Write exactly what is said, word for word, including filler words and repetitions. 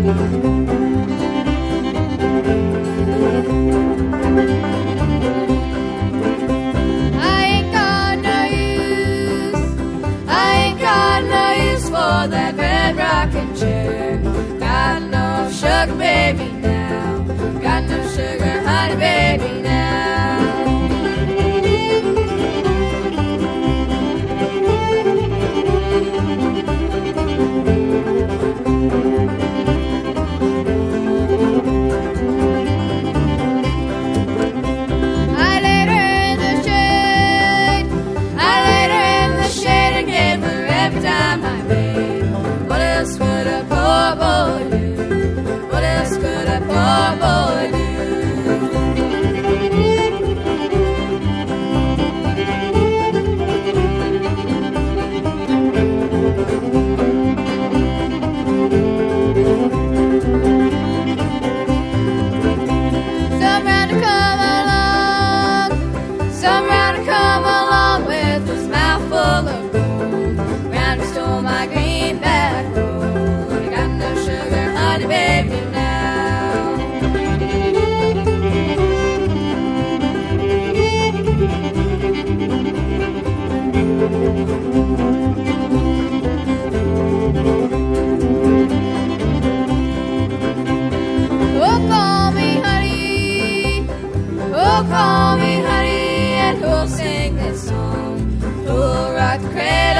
That red rocking chair. Got no sugar baby now. Got no sugar honey baby now. I laid her in the shade. I laid her in the shade and gave her every time I made. What else could a poor boy do? What else could a poor boy do? Some round to come along, some round to come along with his mouth full of gold. Round to stole my greenback roll. I got no sugar honey baby now. Oh, call me honey, oh, call me honey, and who'll sing this song? Who'll rock the cradle?